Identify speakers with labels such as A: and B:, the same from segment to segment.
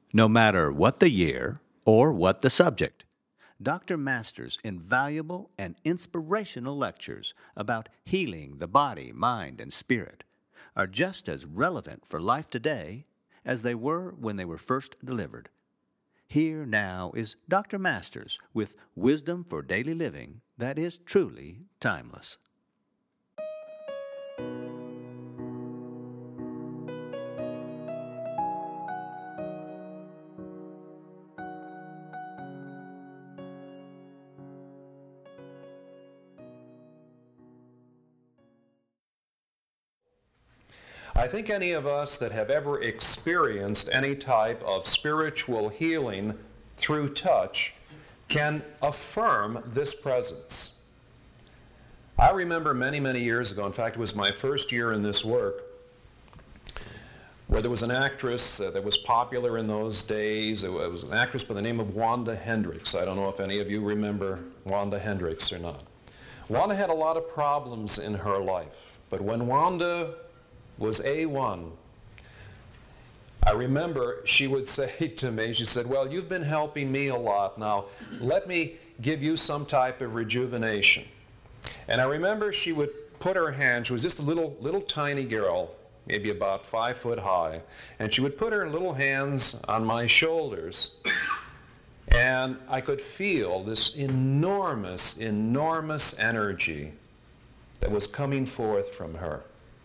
A: No matter what the year or what the subject, Dr. Masters' invaluable and inspirational lectures about healing the body, mind, and spirit are just as relevant for life today as they were when they were first delivered. Here now is Dr. Masters with wisdom for daily living that is truly timeless.
B: I think any of us that have ever experienced any type of spiritual healing through touch can affirm this presence. I remember many, many years ago, in fact it was my first year in this work, where there was an actress that was popular in those days. It was an actress by the name of Wanda Hendricks. I don't know if any of you remember Wanda Hendricks or not. Wanda had a lot of problems in her life, but when Wanda was A1. I remember she would say to me, she said, well, you've been helping me a lot. Now, let me give you some type of rejuvenation. And I remember she would put her hand, she was just a little tiny girl, maybe about 5 foot high, and she would put her little hands on my shoulders, and I could feel this enormous, enormous energy that was coming forth from her.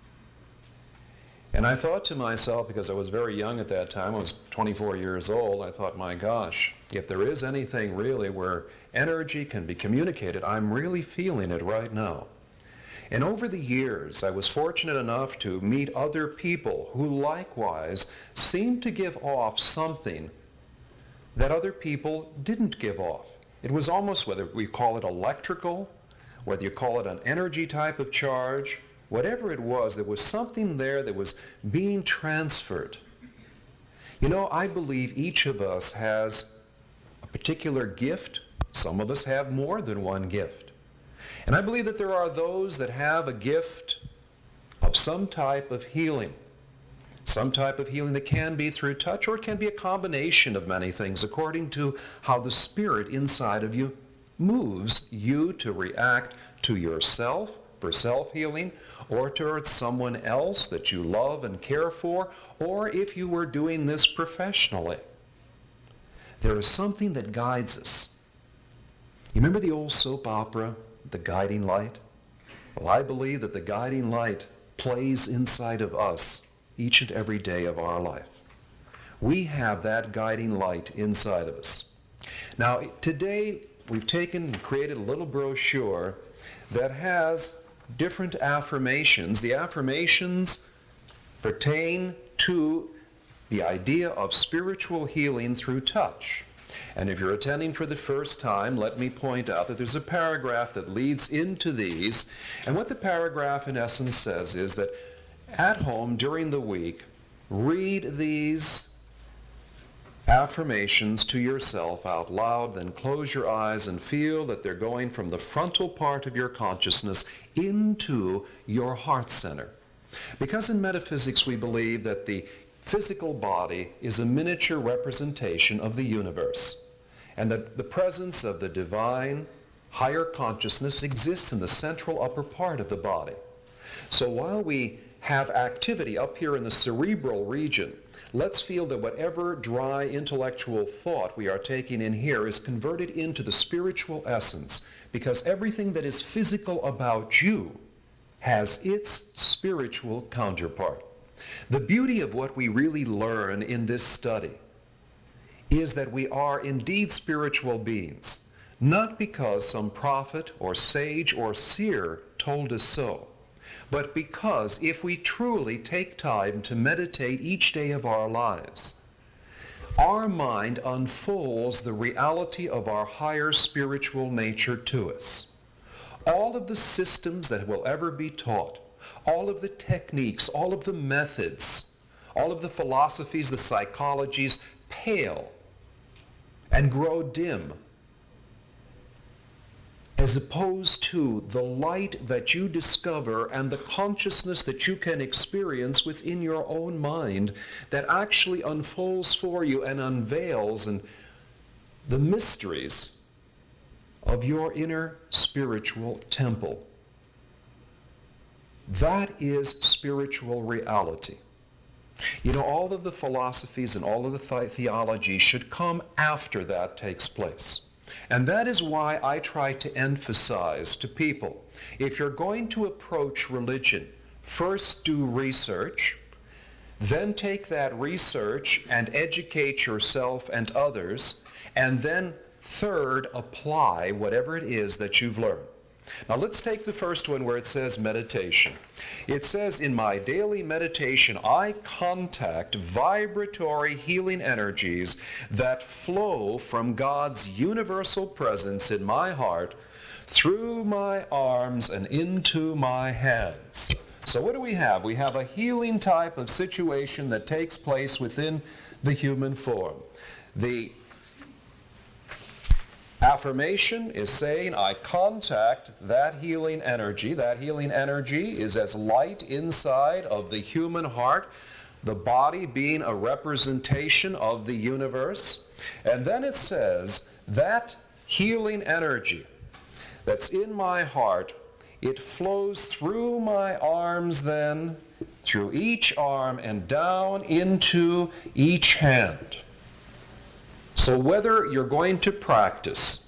B: And I thought to myself, because I was very young at that time, I was 24 years old, I thought, my gosh, if there is anything really where energy can be communicated, I'm really feeling it right now. And over the years, I was fortunate enough to meet other people who likewise seemed to give off something that other people didn't give off. It was almost, whether we call it electrical, whether you call it an energy type of charge, whatever it was, there was something there that was being transferred. You know, I believe each of us has a particular gift. Some of us have more than one gift. And I believe that there are those that have a gift of some type of healing. Some type of healing that can be through touch, or it can be a combination of many things according to how the Spirit inside of you moves you to react to yourself for self-healing, or towards someone else that you love and care for, or if you were doing this professionally. There is something that guides us. You remember the old soap opera, The Guiding Light? Well, I believe that the guiding light plays inside of us each and every day of our life. We have that guiding light inside of us. Now, today we've taken and created a little brochure that has different affirmations. The affirmations pertain to the idea of spiritual healing through touch. And if you're attending for the first time, let me point out that there's a paragraph that leads into these. And what the paragraph in essence says is that at home during the week, read these affirmations to yourself out loud, then close your eyes and feel that they're going from the frontal part of your consciousness into your heart center. Because in metaphysics we believe that the physical body is a miniature representation of the universe, and that the presence of the divine higher consciousness exists in the central upper part of the body. So while we have activity up here in the cerebral region, let's feel that whatever dry intellectual thought we are taking in here is converted into the spiritual essence, because everything that is physical about you has its spiritual counterpart. The beauty of what we really learn in this study is that we are indeed spiritual beings, not because some prophet or sage or seer told us so, but because if we truly take time to meditate each day of our lives, our mind unfolds the reality of our higher spiritual nature to us. All of the systems that will ever be taught, all of the techniques, all of the methods, all of the philosophies, the psychologies, pale and grow dim as opposed to the light that you discover and the consciousness that you can experience within your own mind that actually unfolds for you and unveils and the mysteries of your inner spiritual temple. That is spiritual reality. You know, all of the philosophies and all of the theology should come after that takes place. And that is why I try to emphasize to people, if you're going to approach religion, first do research, then take that research and educate yourself and others, and then third, apply whatever it is that you've learned. Now let's take the first one where it says meditation. It says, in my daily meditation, I contact vibratory healing energies that flow from God's universal presence in my heart, through my arms and into my hands. So what do we have? We have a healing type of situation that takes place within the human form. The affirmation is saying, I contact that healing energy. That healing energy is as light inside of the human heart, the body being a representation of the universe. And then it says, that healing energy that's in my heart, it flows through my arms then, through each arm and down into each hand. So whether you're going to practice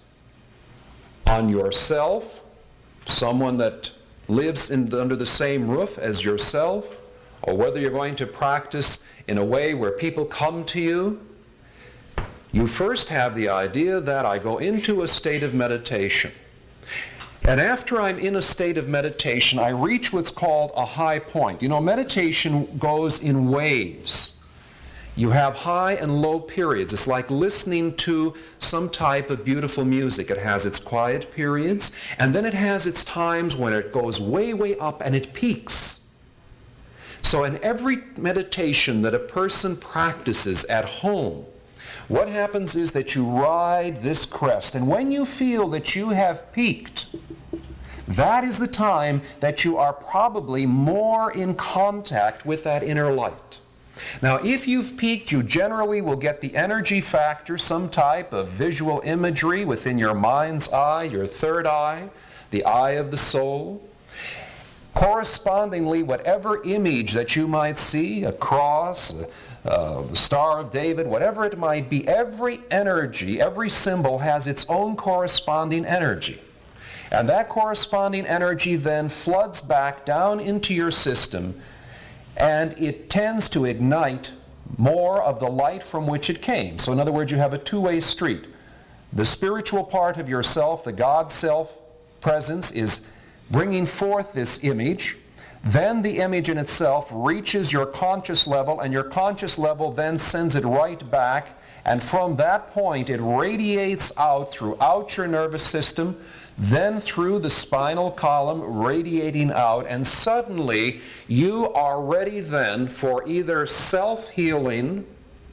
B: on yourself, someone that lives under the same roof as yourself, or whether you're going to practice in a way where people come to you, you first have the idea that I go into a state of meditation. And after I'm in a state of meditation, I reach what's called a high point. You know, meditation goes in waves. You have high and low periods. It's like listening to some type of beautiful music. It has its quiet periods, and then it has its times when it goes way, way up and it peaks. So in every meditation that a person practices at home, what happens is that you ride this crest. And when you feel that you have peaked, that is the time that you are probably more in contact with that inner light. Now, if you've peaked, you generally will get the energy factor, some type of visual imagery within your mind's eye, your third eye, the eye of the soul. Correspondingly, whatever image that you might see, a cross, the Star of David, whatever it might be, every energy, every symbol has its own corresponding energy. And that corresponding energy then floods back down into your system, and it tends to ignite more of the light from which it came. So in other words, you have a two-way street. The spiritual part of yourself, the God self presence, is bringing forth this image. Then the image in itself reaches your conscious level, and your conscious level then sends it right back, and from that point it radiates out throughout your nervous system, then through the spinal column, radiating out, and suddenly you are ready then for either self-healing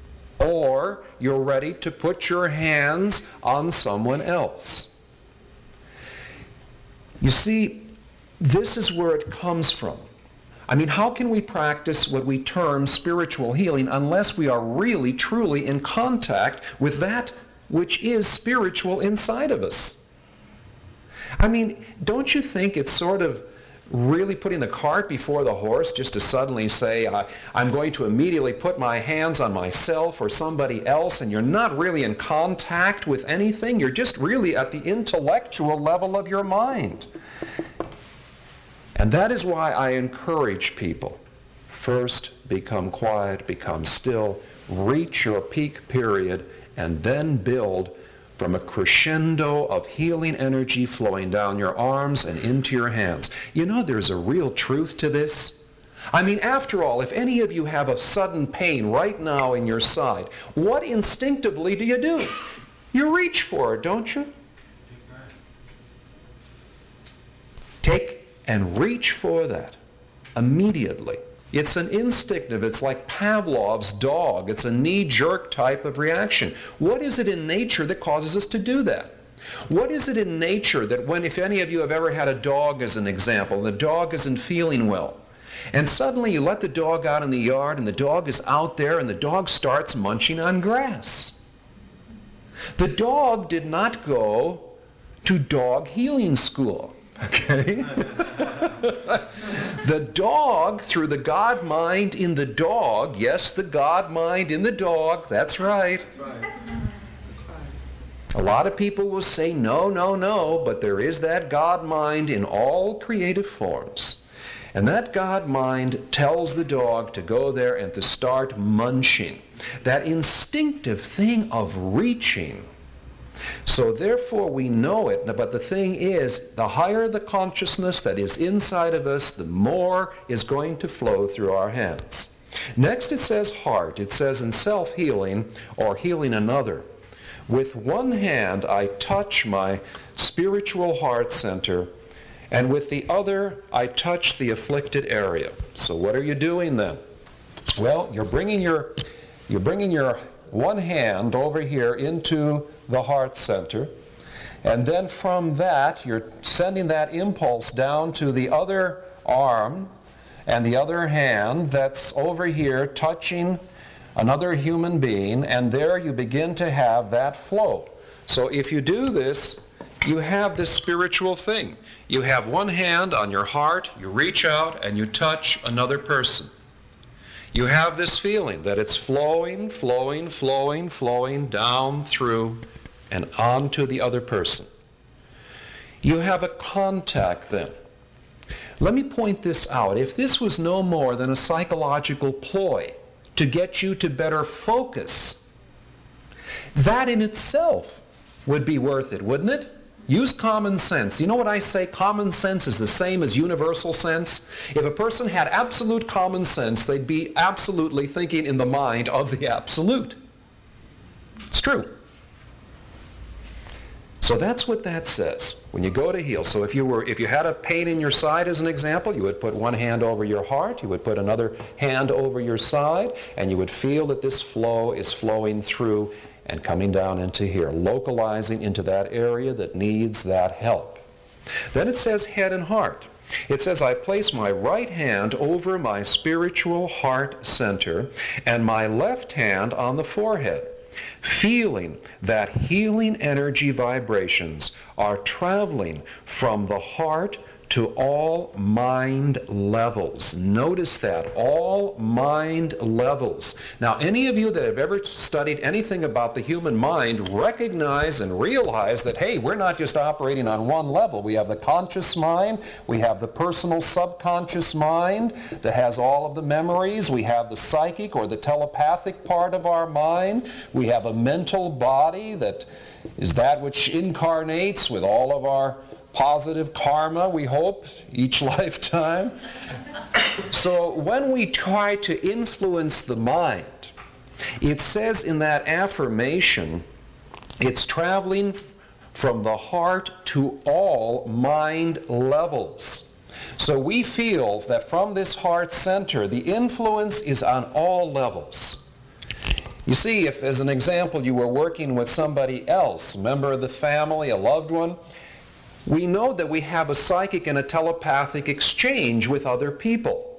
B: or you're ready to put your hands on someone else. You see, this is where it comes from. I mean, how can we practice what we term spiritual healing unless we are really, truly in contact with that which is spiritual inside of us? I mean, don't you think it's sort of really putting the cart before the horse just to suddenly say, I'm going to immediately put my hands on myself or somebody else, and you're not really in contact with anything? You're just really at the intellectual level of your mind. And that is why I encourage people, first become quiet, become still, reach your peak period, and then build from a crescendo of healing energy flowing down your arms and into your hands. You know, there's a real truth to this. I mean, after all, if any of you have a sudden pain right now in your side, what instinctively do you do? You reach for it, don't you? Take and reach for that immediately. It's an instinctive, it's like Pavlov's dog. It's a knee-jerk type of reaction. What is it in nature that causes us to do that? What is it in nature that if any of you have ever had a dog as an example, the dog isn't feeling well, and suddenly you let the dog out in the yard and the dog is out there and the dog starts munching on grass. The dog did not go to dog healing school, okay? The dog, through the God mind in the dog, yes, the God mind in the dog, that's right.
C: That's right.
B: A lot of people will say, no, no, no, but there is that God mind in all creative forms. And that God mind tells the dog to go there and to start munching. That instinctive thing of reaching. So therefore we know it, but the thing is, the higher the consciousness that is inside of us, the more is going to flow through our hands. Next it says heart. It says in self-healing or healing another. With one hand I touch my spiritual heart center, and with the other I touch the afflicted area. So what are you doing then? Well, you're bringing your one hand over here into the heart center, and then from that you're sending that impulse down to the other arm and the other hand that's over here touching another human being, and there you begin to have that flow. So if you do this, you have this spiritual thing. You have one hand on your heart, you reach out and you touch another person. You have this feeling that it's flowing, flowing, flowing, flowing down through and onto the other person. You have a contact then. Let me point this out. If this was no more than a psychological ploy to get you to better focus, that in itself would be worth it, wouldn't it? Use common sense. You know what I say? Common sense is the same as universal sense. If a person had absolute common sense, they'd be absolutely thinking in the mind of the absolute. It's true. So that's what that says when you go to heal. So if you had a pain in your side as an example, you would put one hand over your heart, you would put another hand over your side, and you would feel that this flow is flowing through and coming down into here, localizing into that area that needs that help. Then it says head and heart. It says, I place my right hand over my spiritual heart center and my left hand on the forehead, feeling that healing energy vibrations are traveling from the heart to all mind levels. Notice that, all mind levels. Now, any of you that have ever studied anything about the human mind recognize and realize that, hey, we're not just operating on one level. We have the conscious mind, we have the personal subconscious mind that has all of the memories, we have the psychic or the telepathic part of our mind, we have a mental body that is that which incarnates with all of our positive karma, we hope, each lifetime. So when we try to influence the mind, it says in that affirmation, it's traveling from the heart to all mind levels. So we feel that from this heart center, the influence is on all levels. You see, if, as an example, you were working with somebody else, a member of the family, a loved one, we know that we have a psychic and a telepathic exchange with other people.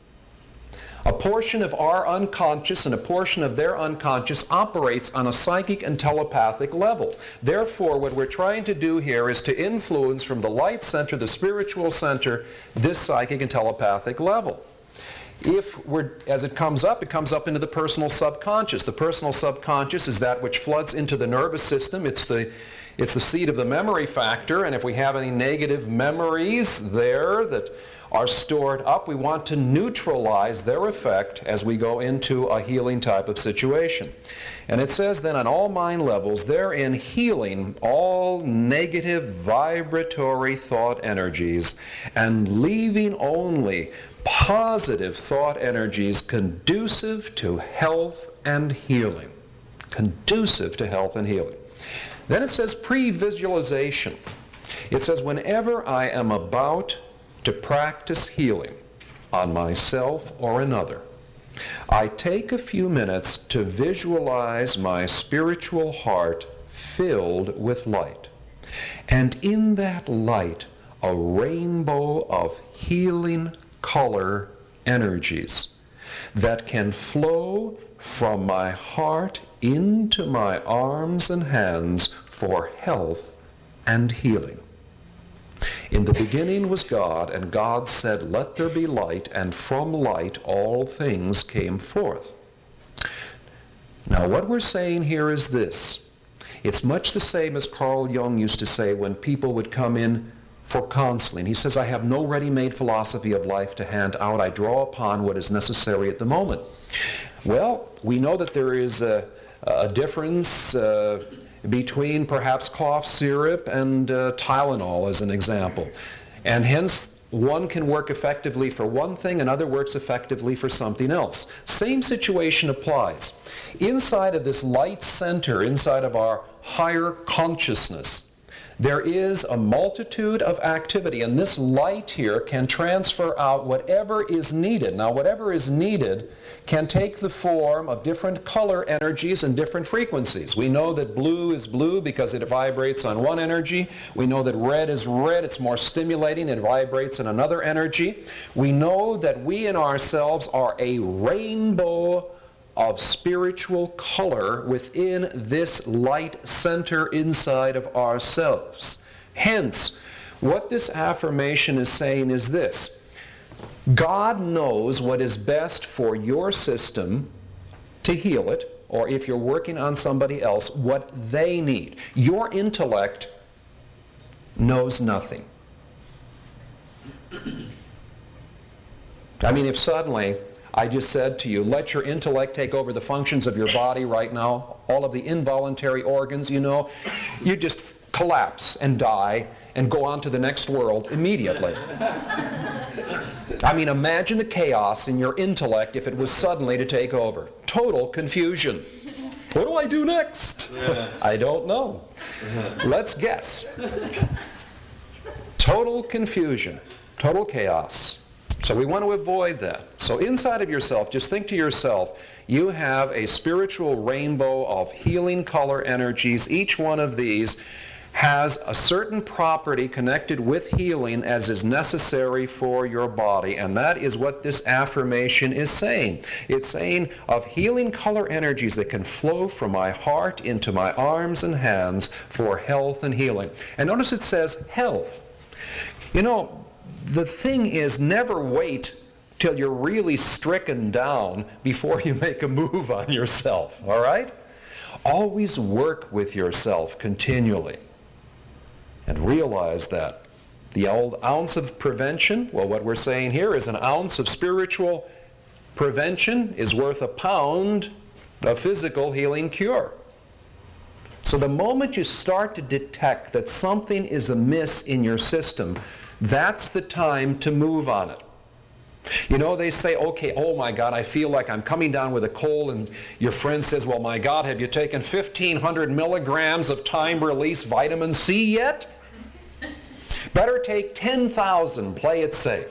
B: A portion of our unconscious and a portion of their unconscious operates on a psychic and telepathic level. Therefore, what we're trying to do here is to influence from the light center, the spiritual center, this psychic and telepathic level. As it comes up into the personal subconscious. The personal subconscious is that which floods into the nervous system. It's the seat of the memory factor, and if we have any negative memories there that are stored up, we want to neutralize their effect as we go into a healing type of situation. And it says then on all mind levels, therein healing all negative vibratory thought energies and leaving only positive thought energies conducive to health and healing. Conducive to health and healing. Then it says pre-visualization. It says whenever I am about to practice healing on myself or another, I take a few minutes to visualize my spiritual heart filled with light. And in that light, a rainbow of healing color energies that can flow from my heart into my arms and hands for health and healing. In the beginning was God, and God said, "Let there be light," and from light all things came forth. Now what we're saying here is this. It's much the same as Carl Jung used to say when people would come in for counseling. He says, "I have no ready-made philosophy of life to hand out. I draw upon what is necessary at the moment." Well, we know that there is a difference between perhaps cough syrup and Tylenol as an example. And hence, one can work effectively for one thing, another works effectively for something else. Same situation applies. Inside of this light center, inside of our higher consciousness, there is a multitude of activity, and this light here can transfer out whatever is needed. Now, whatever is needed can take the form of different color energies and different frequencies. We know that blue is blue because it vibrates on one energy. We know that red is red. It's more stimulating. It vibrates on another energy. We know that we in ourselves are a rainbow of spiritual color within this light center inside of ourselves. Hence, what this affirmation is saying is this: God knows what is best for your system to heal it, or if you're working on somebody else, what they need. Your intellect knows nothing. I mean, if suddenly I just said to you, let your intellect take over the functions of your body right now, all of the involuntary organs, you just collapse and die and go on to the next world immediately. I mean, imagine the chaos in your intellect if it was suddenly to take over. Total confusion. What do I do next? I don't know. Let's guess. Total confusion. Total chaos. So we want to avoid that. So inside of yourself, just think to yourself, you have a spiritual rainbow of healing color energies. Each one of these has a certain property connected with healing as is necessary for your body. And that is what this affirmation is saying. It's saying of healing color energies that can flow from my heart into my arms and hands for health and healing. And notice it says health. The thing is, never wait till you're really stricken down before you make a move on yourself, all right? Always work with yourself continually. And realize that the old ounce of prevention, well, what we're saying here is an ounce of spiritual prevention is worth a pound of physical healing cure. So the moment you start to detect that something is amiss in your system, that's the time to move on it. They say, okay, oh my God, I feel like I'm coming down with a cold, and your friend says, well, my God, have you taken 1,500 milligrams of time-release vitamin C yet? Better take 10,000, play it safe.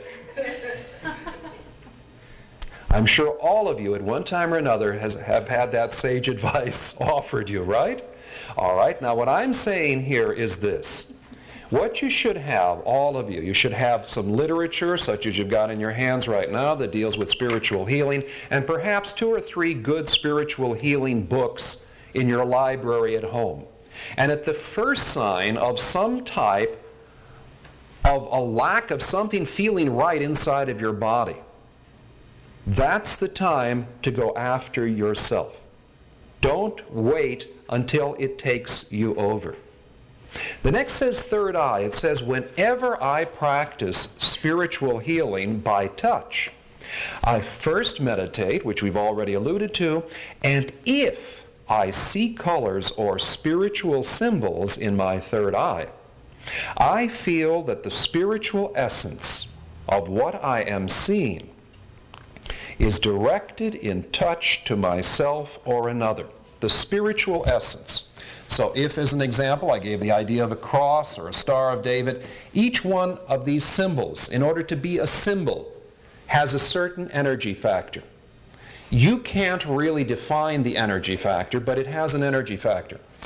B: I'm sure all of you at one time or another have had that sage advice offered you, right? All right, now what I'm saying here is this. What you should have, all of you should have some literature such as you've got in your hands right now that deals with spiritual healing, and perhaps 2 or 3 good spiritual healing books in your library at home. And at the first sign of some type of a lack of something feeling right inside of your body, that's the time to go after yourself. Don't wait until it takes you over. The next says third eye. It says, whenever I practice spiritual healing by touch, I first meditate, which we've already alluded to, and if I see colors or spiritual symbols in my third eye, I feel that the spiritual essence of what I am seeing is directed in touch to myself or another. The spiritual essence. So if, as an example, I gave the idea of a cross or a Star of David, each one of these symbols, in order to be a symbol, has a certain energy factor. You can't really define the energy factor, but it has an energy factor.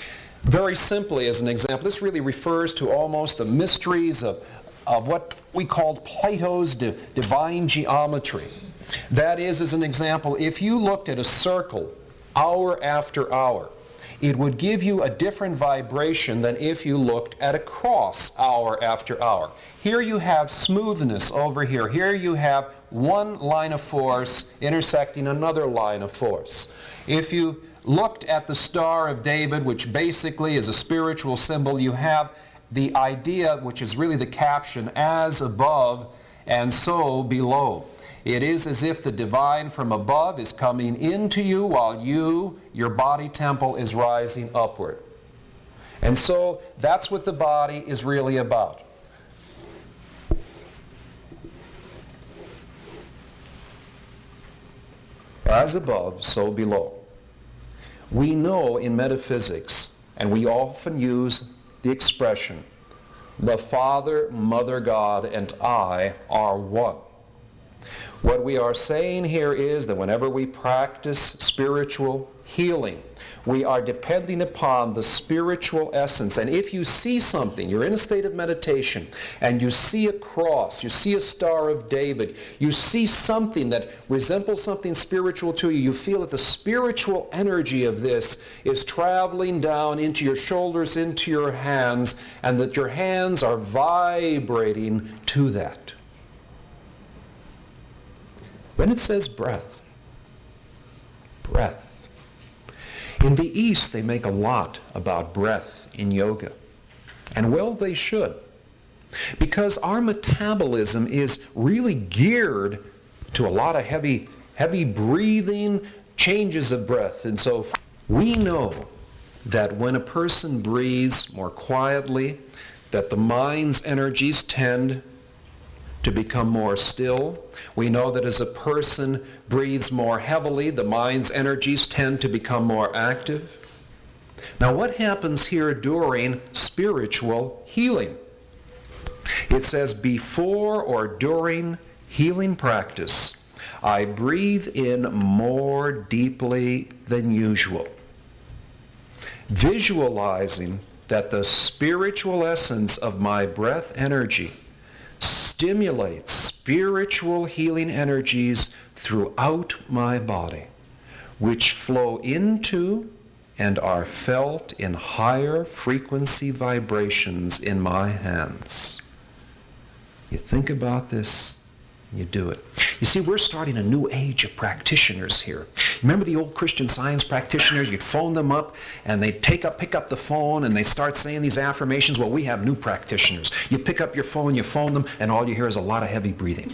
B: Very simply, as an example, this really refers to almost the mysteries of what we called Plato's divine geometry. That is, as an example, if you looked at a circle hour after hour, it would give you a different vibration than if you looked at a cross hour after hour. Here you have smoothness over here. Here you have one line of force intersecting another line of force. If you looked at the Star of David, which basically is a spiritual symbol, you have the idea, which is really the caption, as above and so below. It is as if the divine from above is coming into you while your body temple, is rising upward. And so that's what the body is really about. As above, so below. We know in metaphysics, and we often use the expression, the Father, Mother God, and I are one. What we are saying here is that whenever we practice spiritual healing, we are depending upon the spiritual essence. And if you see something, you're in a state of meditation, and you see a cross, you see a Star of David, you see something that resembles something spiritual to you, you feel that the spiritual energy of this is traveling down into your shoulders, into your hands, and that your hands are vibrating to that. Then it says breath. Breath. In the East, they make a lot about breath in yoga. And well, they should. Because our metabolism is really geared to a lot of heavy breathing, changes of breath. And so we know that when a person breathes more quietly, that the mind's energies tend to become more still. We know that as a person breathes more heavily, the mind's energies tend to become more active. Now, what happens here during spiritual healing? It says, before or during healing practice, I breathe in more deeply than usual, visualizing that the spiritual essence of my breath energy stimulates spiritual healing energies throughout my body, which flow into and are felt in higher frequency vibrations in my hands. You think about this, you do it. You see, we're starting a new age of practitioners here. Remember the old Christian Science practitioners? You'd phone them up, and they'd pick up the phone, and they start saying these affirmations. Well, we have new practitioners. You pick up your phone, you phone them, and all you hear is a lot of heavy breathing.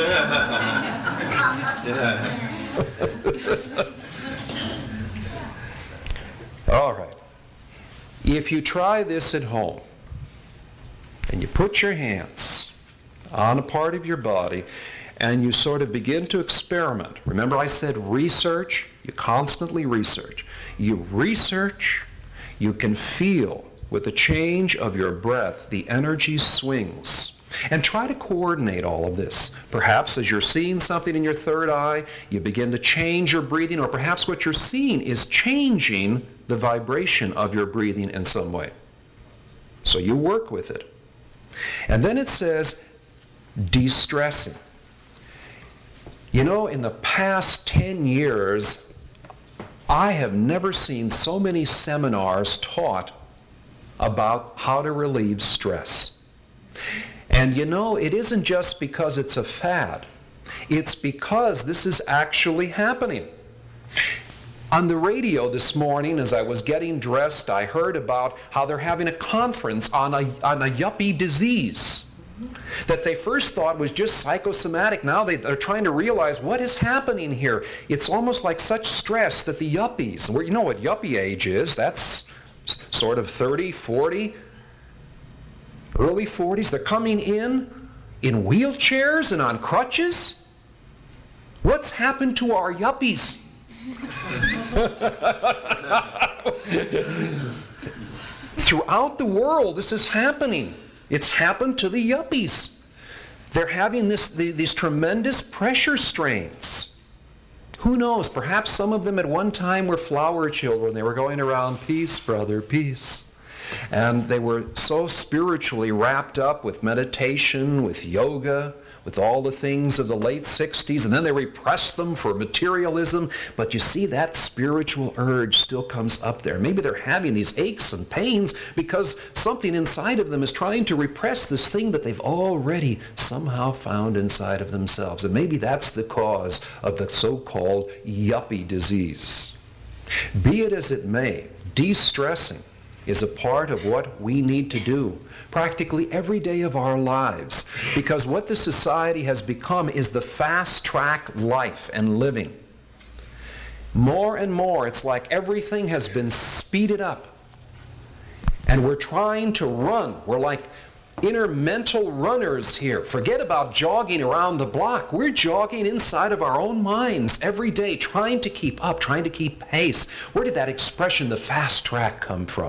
B: All right. If you try this at home, and you put your hands on a part of your body, and you sort of begin to experiment. Remember I said research? You constantly research. You research, you can feel with the change of your breath, the energy swings. And try to coordinate all of this. Perhaps as you're seeing something in your third eye, you begin to change your breathing, or perhaps what you're seeing is changing the vibration of your breathing in some way. So you work with it. And then it says, de-stressing. You know, in the past 10 years, I have never seen so many seminars taught about how to relieve stress. And you know, it isn't just because it's a fad. It's because this is actually happening. On the radio this morning, as I was getting dressed, I heard about how they're having a conference on a yuppie disease that they first thought was just psychosomatic. Now they're trying to realize what is happening here. It's almost like such stress that the yuppies, you know what yuppie age is, that's sort of 30, 40, early 40s. They're coming in wheelchairs and on crutches. What's happened to our yuppies? Throughout the world, this is happening. It's happened to the yuppies. They're having these tremendous pressure strains. Who knows? Perhaps some of them at one time were flower children. They were going around, peace, brother, peace. And they were so spiritually wrapped up with meditation, with yoga, with all the things of the late 60s, and then they repressed them for materialism. But you see, that spiritual urge still comes up there. Maybe they're having these aches and pains because something inside of them is trying to repress this thing that they've already somehow found inside of themselves. And maybe that's the cause of the so-called yuppie disease. Be it as it may, de-stressing is a part of what we need to do practically every day of our lives, because what the society has become is the fast-track life and living. More and more, it's like everything has been speeded up, and we're trying to run. We're like inner mental runners here. Forget about jogging around the block. We're jogging inside of our own minds every day, trying to keep up, trying to keep pace. Where did that expression, the fast track, come from?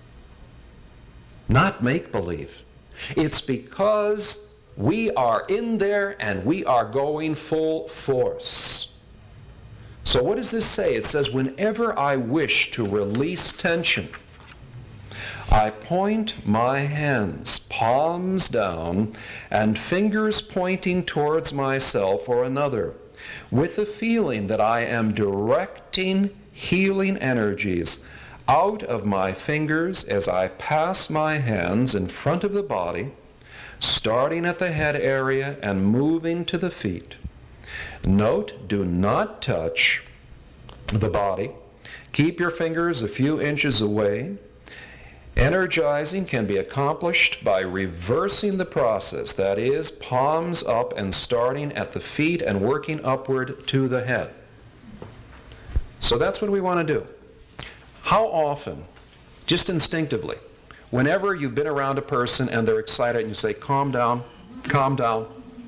B: Not make-believe. It's because we are in there and we are going full force. So what does this say? It says, whenever I wish to release tension, I point my hands, palms down, and fingers pointing towards myself or another, with the feeling that I am directing healing energies out of my fingers as I pass my hands in front of the body, starting at the head area and moving to the feet. Note, do not touch the body. Keep your fingers a few inches away. Energizing can be accomplished by reversing the process, that is, palms up and starting at the feet and working upward to the head. So that's what we want to do. How often, just instinctively, whenever you've been around a person and they're excited and you say, calm down, calm down.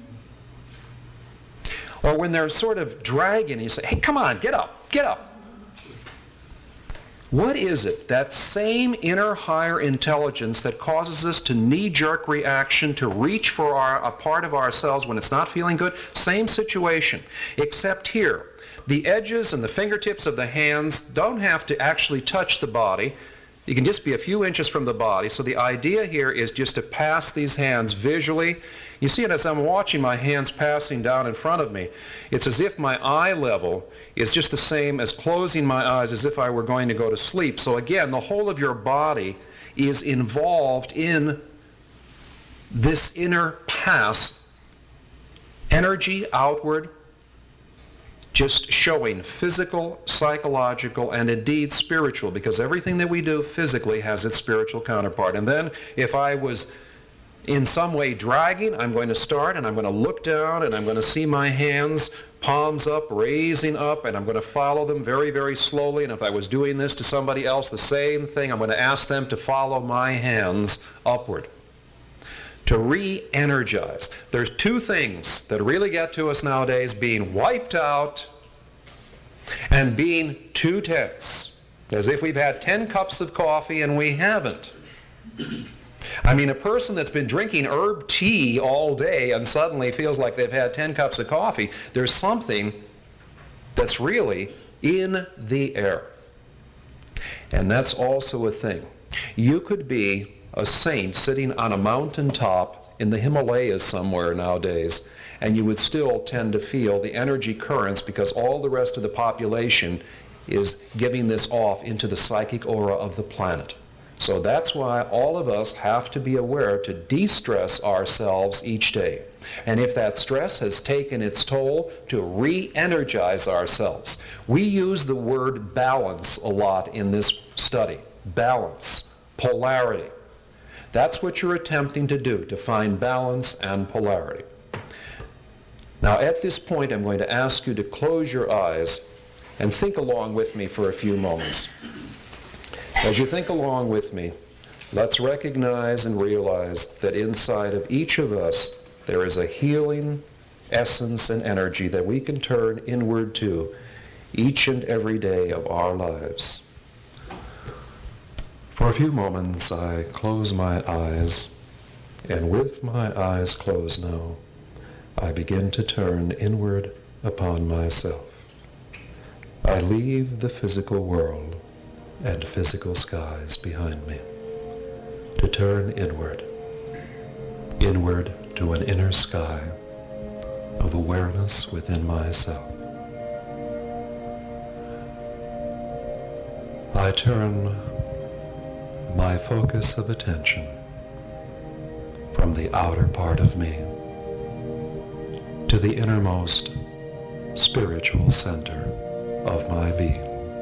B: Or when they're sort of dragging and you say, hey, come on, get up, get up. What is it, that same inner higher intelligence that causes us to knee-jerk reaction, to reach for a part of ourselves when it's not feeling good? Same situation, except here. The edges and the fingertips of the hands don't have to actually touch the body. You can just be a few inches from the body. So the idea here is just to pass these hands visually. You see it as I'm watching my hands passing down in front of me. It's as if my eye level is just the same as closing my eyes as if I were going to go to sleep. So again, the whole of your body is involved in this inner pass, energy outward, just showing physical, psychological, and indeed spiritual, because everything that we do physically has its spiritual counterpart. And then if I was in some way dragging, I'm going to start and I'm going to look down and I'm going to see my hands, palms up, raising up, and I'm going to follow them very, very slowly. And if I was doing this to somebody else, the same thing, I'm going to ask them to follow my hands upward. To re-energize. There's two things that really get to us nowadays: being wiped out and being too tense. As if we've had 10 cups of coffee and we haven't. I mean, a person that's been drinking herb tea all day and suddenly feels like they've had 10 cups of coffee, there's something that's really in the air. And that's also a thing. You could be a saint sitting on a mountaintop in the Himalayas somewhere nowadays, and you would still tend to feel the energy currents because all the rest of the population is giving this off into the psychic aura of the planet. So that's why all of us have to be aware to de-stress ourselves each day. And if that stress has taken its toll, to re-energize ourselves. We use the word balance a lot in this study. Balance, polarity. That's what you're attempting to do, to find balance and polarity. Now at this point I'm going to ask you to close your eyes and think along with me for a few moments. As you think along with me, let's recognize and realize that inside of each of us there is a healing essence and energy that we can turn inward to each and every day of our lives. For a few moments I close my eyes, and with my eyes closed now, I begin to turn inward upon myself. I leave the physical world and physical skies behind me to turn inward to an inner sky of awareness within myself. I turn my focus of attention from the outer part of me to the innermost spiritual center of my being.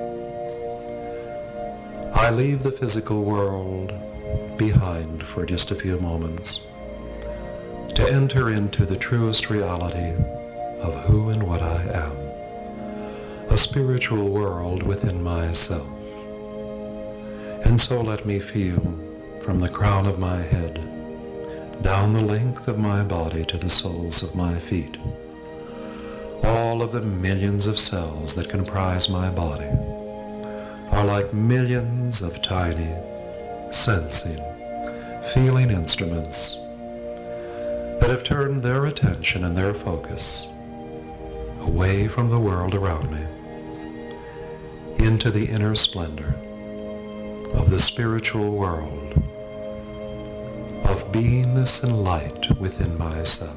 B: I leave the physical world behind for just a few moments to enter into the truest reality of who and what I am, a spiritual world within myself. And so let me feel from the crown of my head down the length of my body to the soles of my feet, all of the millions of cells that comprise my body are like millions of tiny, sensing, feeling instruments that have turned their attention and their focus away from the world around me into the inner splendor of the spiritual world of beingness and light within myself.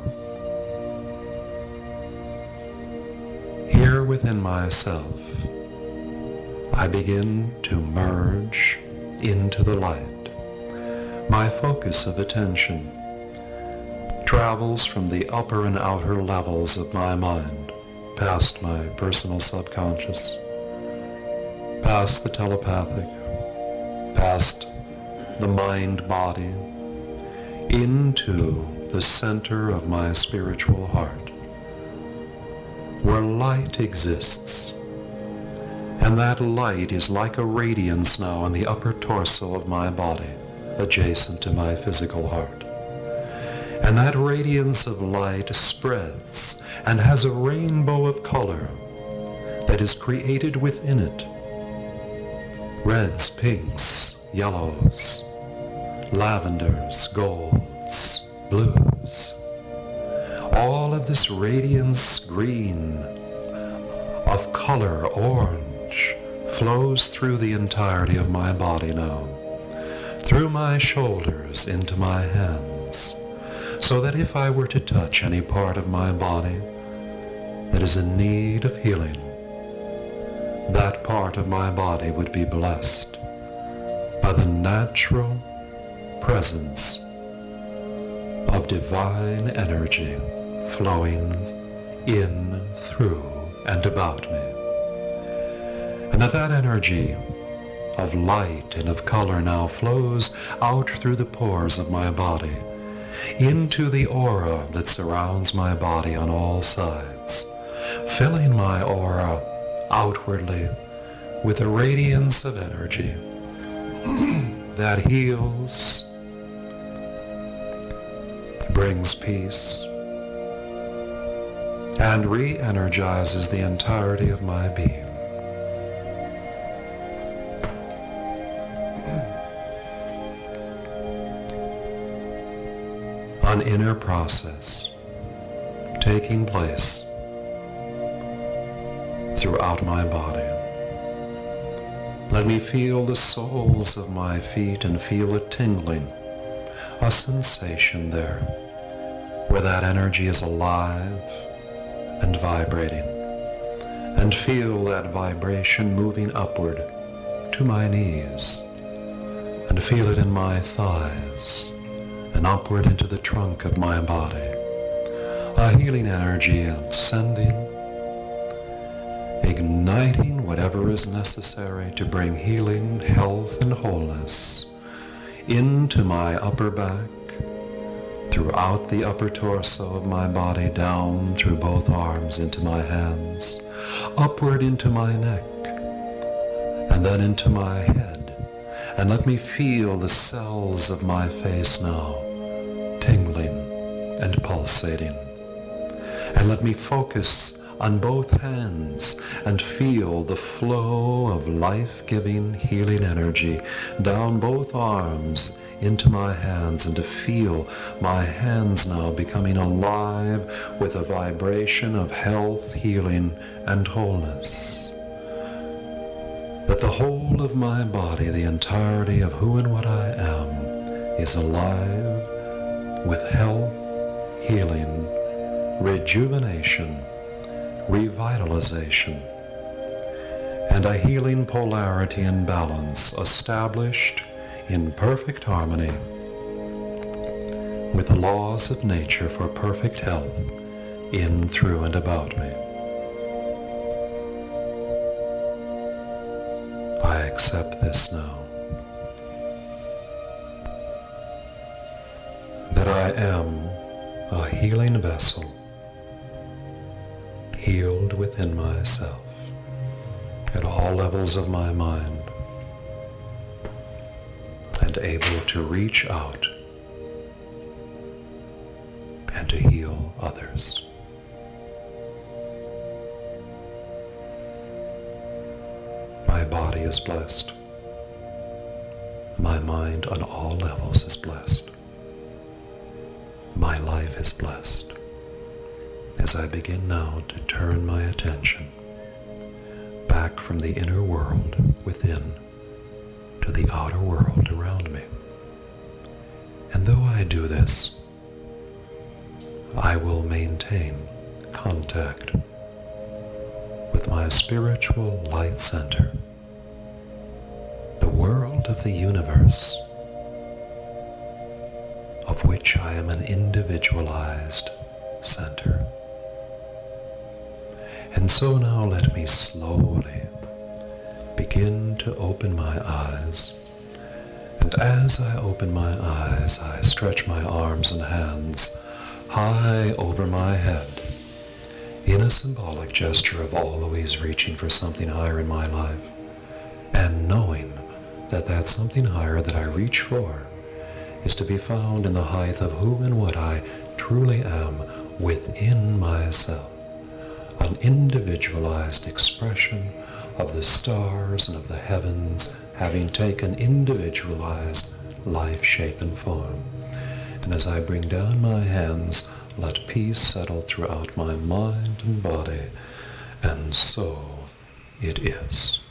B: Here within myself, I begin to merge into the light. My focus of attention travels from the upper and outer levels of my mind, past my personal subconscious, past the telepathic, past the mind-body, into the center of my spiritual heart, where light exists. And that light is like a radiance now on the upper torso of my body, adjacent to my physical heart. And that radiance of light spreads and has a rainbow of color that is created within it. Reds, pinks, yellows, lavenders, golds, blues. All of this radiance, green, of color, orange, flows through the entirety of my body now, through my shoulders into my hands, so that if I were to touch any part of my body that is in need of healing, that part of my body would be blessed by the natural presence of divine energy flowing in, through, and about me. And that energy of light and of color now flows out through the pores of my body into the aura that surrounds my body on all sides, filling my aura outwardly with a radiance of energy that heals, brings peace, and re-energizes the entirety of my being. An inner process taking place throughout my body. Let me feel the soles of my feet and feel a tingling, a sensation there, where that energy is alive and vibrating, and feel that vibration moving upward to my knees, and feel it in my thighs, and upward into the trunk of my body, a healing energy ascending, igniting whatever is necessary to bring healing, health, and wholeness into my upper back, throughout the upper torso of my body, down through both arms into my hands, upward into my neck, and then into my head. And let me feel the cells of my face now tingling and pulsating. And let me focus on both hands and feel the flow of life-giving healing energy down both arms into my hands, and to feel my hands now becoming alive with a vibration of health, healing, and wholeness. that the whole of my body, the entirety of who and what I am, is alive with health, healing, rejuvenation, revitalization, and a healing polarity and balance established in perfect harmony with the laws of nature for perfect health in, through, and about me. I accept this now, that I am a healing vessel, healed within myself at all levels of my mind, and able to reach out and to heal others. My body is blessed. My mind on all levels is blessed. My life is blessed as I begin now to turn my attention back from the inner world within to the outer world around me. And though I do this, I will maintain contact with my spiritual light center, the world of the universe, of which I am an individualized center. And so now let me slowly begin to open my eyes. And as I open my eyes, I stretch my arms and hands high over my head in a symbolic gesture of always reaching for something higher in my life, and knowing that that something higher that I reach for is to be found in the height of who and what I truly am within myself, an individualized expression of the stars and of the heavens having taken individualized life, shape, and form. And as I bring down my hands, let peace settle throughout my mind and body, and so it is.